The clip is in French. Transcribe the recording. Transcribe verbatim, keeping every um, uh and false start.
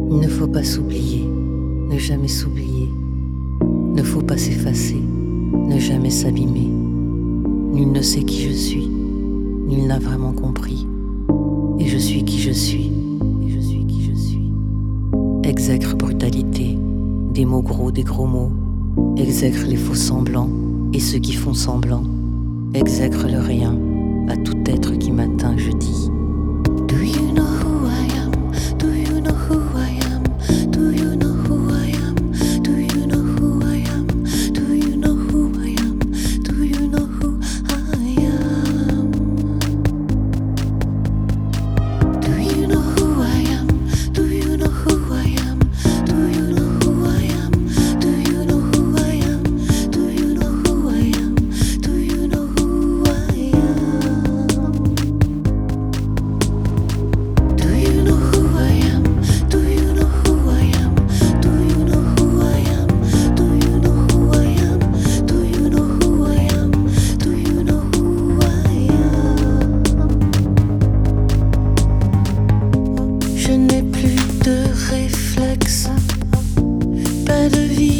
Il ne faut pas s'oublier, ne jamais s'oublier. Ne faut pas s'effacer, ne jamais s'abîmer. Nul ne sait qui je suis, nul n'a vraiment compris. Et je suis qui je suis, et je suis qui je suis. Exècre brutalité, des mots gros, des gros mots. Exècre les faux semblants et ceux qui font semblant. Exècre le rien à tout être qui m'atteint, je dis. Do you know who I am? Do you know who I am? Do you know who I am? Do you know who I am? Do you know who I am? Do you know who I am? Do you know who I am? Do you know who I am? Do you know who I am? Do you know who I am? Do you know who I am? Do you know who I am? Do you know who I am? Do you know who I am? Do you know who I am? Do you know who I am? Do you know who I am? Do you know who I am? Je n'ai plus de réflexe, pas de vie.